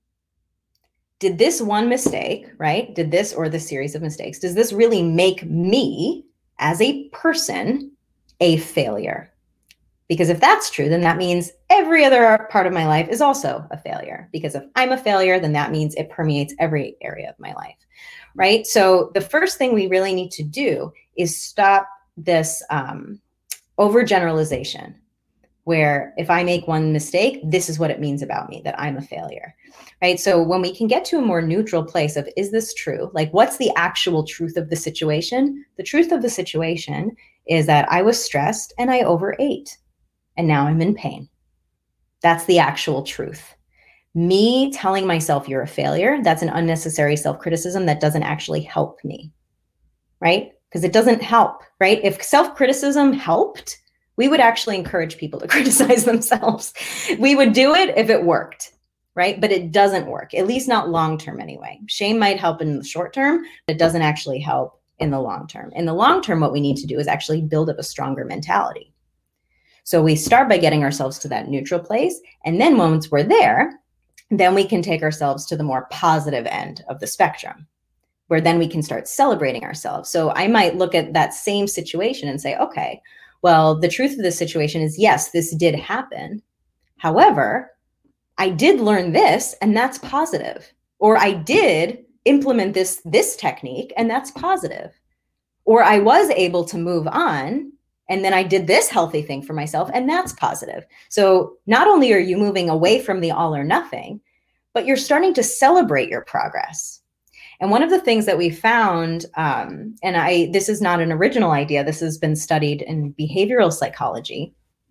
Did this one mistake, right? Did this or the series of mistakes, does this really make me as a person a failure? Because if that's true, then that means every other part of my life is also a failure. Because if I'm a failure, then that means it permeates every area of my life, right? So the first thing we really need to do is stop this um, overgeneralization, where if I make one mistake, this is what it means about me, that I'm a failure, right? So when we can get to a more neutral place of, is this true? Like, what's the actual truth of the situation? The truth of the situation is that I was stressed and I overate, and now I'm in pain. That's the actual truth. Me telling myself you're a failure, that's an unnecessary self-criticism that doesn't actually help me, right? Because it doesn't help, right? If self-criticism helped, we would actually encourage people to criticize themselves. We would do it if it worked, right? But it doesn't work, at least not long-term anyway. Shame might help in the short term, but it doesn't actually help in the long term. In the long term, what we need to do is actually build up a stronger mentality. So we start by getting ourselves to that neutral place. And then once we're there, then we can take ourselves to the more positive end of the spectrum, where then we can start celebrating ourselves. So I might look at that same situation and say, okay, well, the truth of the situation is, yes, this did happen. However, I did learn this, and that's positive. Or I did implement this, this technique, and that's positive. Or I was able to move on, and then I did this healthy thing for myself, and that's positive. So not only are you moving away from the all or nothing, but you're starting to celebrate your progress. And one of the things that we found, um, and I, this is not an original idea, this has been studied in behavioral psychology.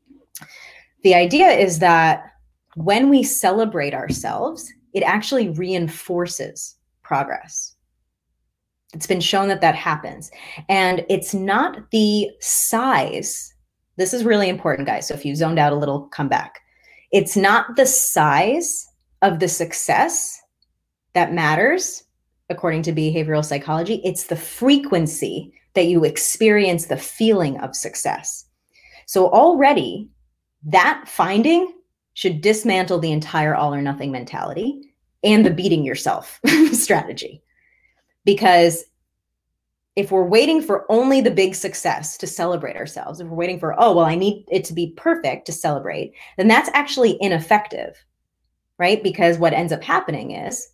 The idea is that when we celebrate ourselves, it actually reinforces progress. It's been shown that that happens. And it's not the size. This is really important, guys. So if you zoned out a little, come back. It's not the size of the success that matters, according to behavioral psychology. It's the frequency that you experience the feeling of success. So already that finding should dismantle the entire all or nothing mentality and the beating yourself strategy. Because if we're waiting for only the big success to celebrate ourselves, if we're waiting for, oh, well, I need it to be perfect to celebrate, then that's actually ineffective, right? Because what ends up happening is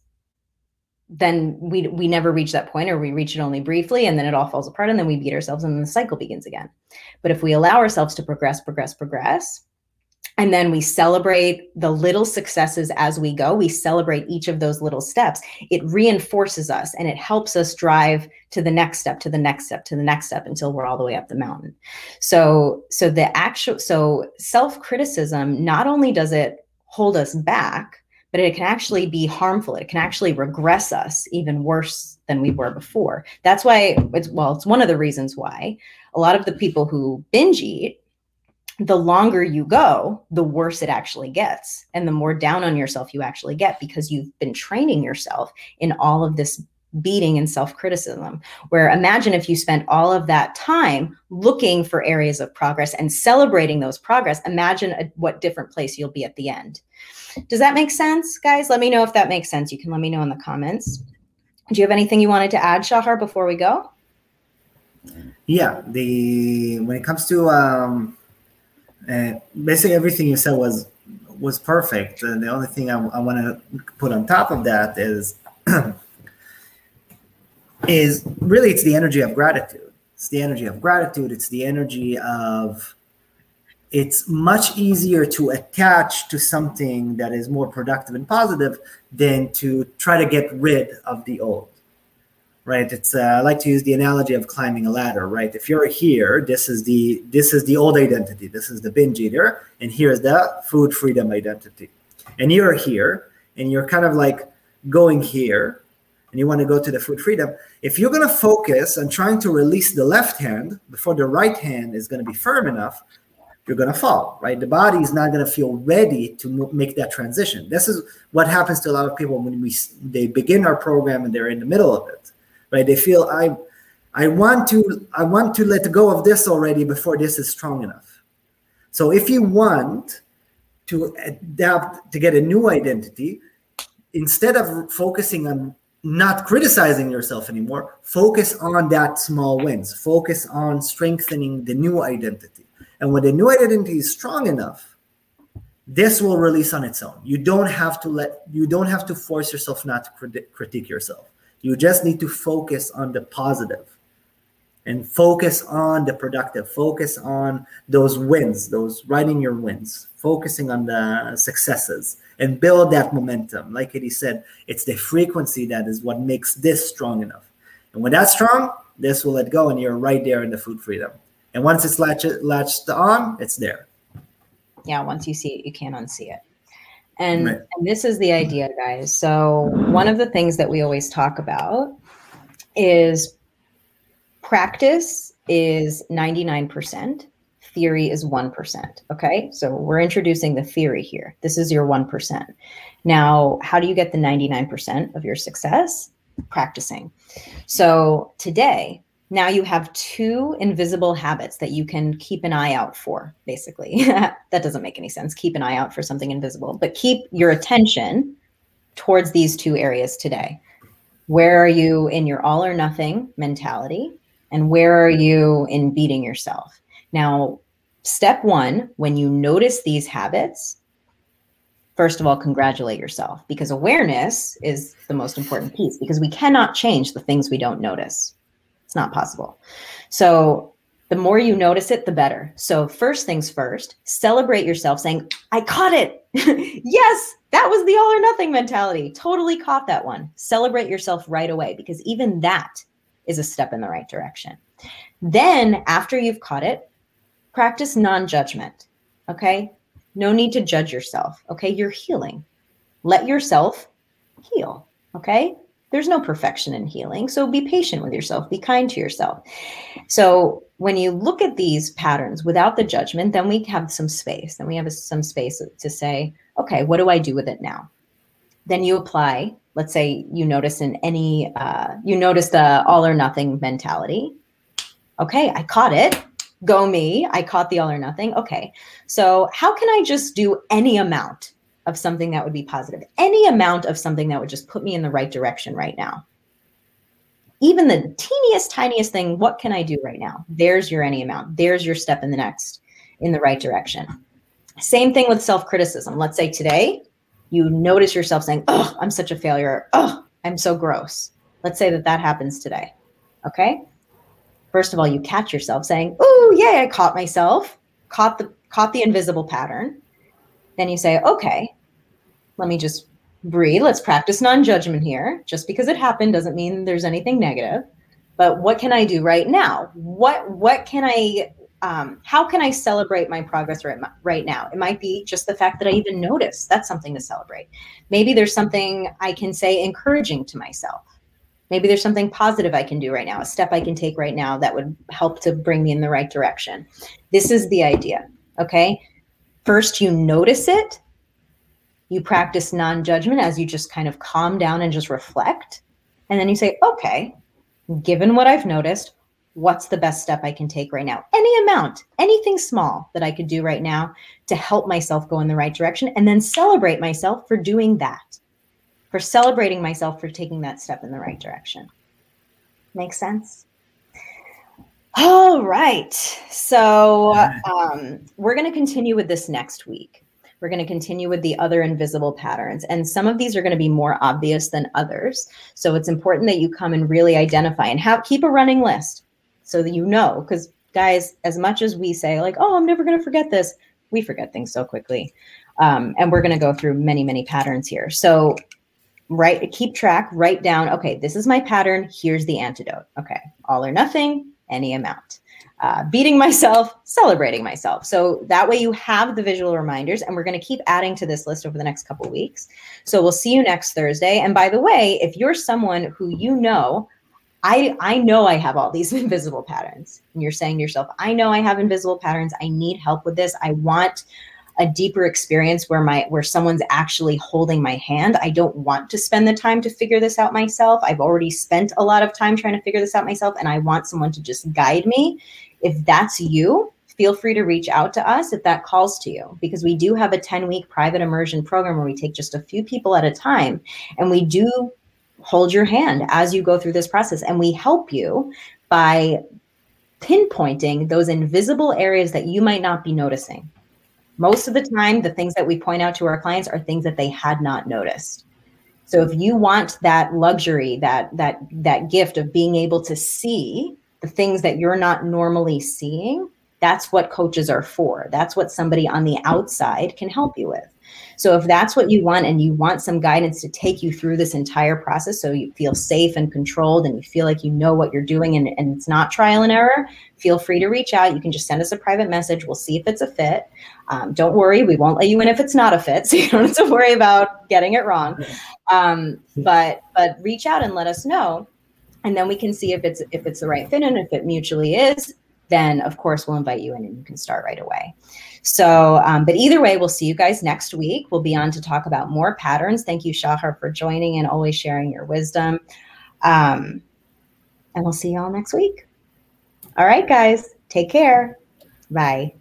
then we we never reach that point, or we reach it only briefly, and then it all falls apart, and then we beat ourselves, and then the cycle begins again. But if we allow ourselves to progress, progress, progress, and then we celebrate the little successes as we go, we celebrate each of those little steps, it reinforces us, and it helps us drive to the next step, to the next step, to the next step, until we're all the way up the mountain. So, so the actual, so self-criticism, not only does it hold us back, but it can actually be harmful. It can actually regress us even worse than we were before. That's why it's, well, it's one of the reasons why a lot of the people who binge eat, the longer you go, the worse it actually gets, and the more down on yourself you actually get, because you've been training yourself in all of this beating and self-criticism. Where imagine if you spent all of that time looking for areas of progress and celebrating those progress, imagine a, what different place you'll be at the end. Does that make sense, guys? Let me know if that makes sense. You can let me know in the comments. Do you have anything you wanted to add, Shahar, before we go? Yeah, the when it comes to um, uh, basically everything you said was was perfect. And the only thing I, I want to put on top of that is is really it's the energy of gratitude. It's the energy of gratitude. It's the energy of it's much easier to attach to something that is more productive and positive than to try to get rid of the old, right? It's uh, I like to use the analogy of climbing a ladder, right? If you're here, this is the this is the old identity. This is the binge eater, and here's the food freedom identity. And you're here, and you're kind of like going here, and you want to go to the food freedom, if you're going to focus on trying to release the left hand before the right hand is going to be firm enough, you're going to fall, right? The body is not going to feel ready to make that transition. This is what happens to a lot of people when we they begin our program and they're in the middle of it, right? They feel I, I want to I want to let go of this already before this is strong enough. So if you want to adapt to get a new identity, instead of focusing on not criticizing yourself anymore, focus on that small wins. Focus on strengthening the new identity. And when the new identity is strong enough, this will release on its own. You don't have to let, you don't have to force yourself not to crit- critique yourself. You just need to focus on the positive and focus on the productive. Focus on those wins, those writing your wins, focusing on the successes and build that momentum. Like Eddie said, it's the frequency that is what makes this strong enough. And when that's strong, this will let go and you're right there in the food freedom. And once it's latched, latched on, it's there. Yeah, once you see it, you can't unsee it. And, right. and this is the idea, guys. So one of the things that we always talk about is practice is ninety-nine percent. Theory is one percent. Okay, so we're introducing the theory here. This is your one percent. Now, how do you get the ninety-nine percent of your success? Practicing. So today, now you have two invisible habits that you can keep an eye out for, basically. That doesn't make any sense. Keep an eye out for something invisible, but keep your attention towards these two areas today. Where are you in your all or nothing mentality? And where are you in beating yourself? Now, step one, when you notice these habits, first of all, congratulate yourself, because awareness is the most important piece, because we cannot change the things we don't notice. It's not possible. So the more you notice it, the better. So first things first, celebrate yourself saying, I caught it. Yes, that was the all or nothing mentality. Totally caught that one. Celebrate yourself right away, because even that is a step in the right direction. Then after you've caught it, practice non-judgment. Okay. No need to judge yourself. Okay. You're healing. Let yourself heal. Okay. There's no perfection in healing. So be patient with yourself. Be kind to yourself. So when you look at these patterns without the judgment, then we have some space. Then we have some space to say, okay, what do I do with it now? Then you apply, let's say you notice in any, uh, you notice the all or nothing mentality. Okay, I caught it. Go me. I caught the all or nothing. Okay. So how can I just do any amount of something that would be positive? Any amount of something that would just put me in the right direction right now? Even the teeniest, tiniest thing, what can I do right now? There's your any amount. There's your step in the next, in the right direction. Same thing with self-criticism. Let's say today you notice yourself saying, oh, I'm such a failure. Oh, I'm so gross. Let's say that that happens today. Okay. First of all, you catch yourself saying, oh, yay, I caught myself, caught the, caught the invisible pattern. Then you say, okay, let me just breathe. Let's practice non-judgment here. Just because it happened doesn't mean there's anything negative. But what can I do right now? What what can I, um, how can I celebrate my progress right, right now? It might be just the fact that I even noticed. That's something to celebrate. Maybe there's something I can say encouraging to myself. Maybe there's something positive I can do right now, a step I can take right now that would help to bring me in the right direction. This is the idea, okay? First, you notice it. You practice non-judgment as you just kind of calm down and just reflect. And then you say, okay, given what I've noticed, what's the best step I can take right now? Any amount, anything small that I could do right now to help myself go in the right direction, and then celebrate myself for doing that, for celebrating myself for taking that step in the right direction. Make sense? All right. So um, we're going to continue with this next week. We're going to continue with the other invisible patterns. And some of these are going to be more obvious than others. So it's important that you come and really identify and have, keep a running list so that you know, because guys, as much as we say like, oh, I'm never going to forget this, we forget things so quickly. Um, and we're going to go through many, many patterns here. So write, keep track, write down, okay, this is my pattern. Here's the antidote. Okay. All or nothing, any amount. uh, beating myself, celebrating myself. So that way you have the visual reminders, and we're going to keep adding to this list over the next couple of weeks. So we'll see you next Thursday. And by the way, if you're someone who you know, I, I know I have all these invisible patterns, and you're saying to yourself, I know I have invisible patterns. I need help with this. I want a deeper experience where my where someone's actually holding my hand. I don't want to spend the time to figure this out myself. I've already spent a lot of time trying to figure this out myself, and I want someone to just guide me. If that's you, feel free to reach out to us if that calls to you, because we do have a ten-week private immersion program where we take just a few people at a time, and we do hold your hand as you go through this process, and we help you by pinpointing those invisible areas that you might not be noticing. Most of the time, the things that we point out to our clients are things that they had not noticed. So if you want that luxury, that that that gift of being able to see the things that you're not normally seeing, that's what coaches are for. That's what somebody on the outside can help you with. So if that's what you want, and you want some guidance to take you through this entire process so you feel safe and controlled, and you feel like you know what you're doing, and, and it's not trial and error, feel free to reach out. You can just send us a private message. We'll see if it's a fit. Um, don't worry, we won't let you in if it's not a fit, so you don't have to worry about getting it wrong. Um, but but reach out and let us know, and then we can see if it's if it's the right fit, and if it mutually is, then of course we'll invite you in and you can start right away. So, um, but either way, we'll see you guys next week. We'll be on to talk about more patterns. Thank you, Shahar, for joining and always sharing your wisdom. Um, and we'll see you all next week. All right, guys, take care. Bye.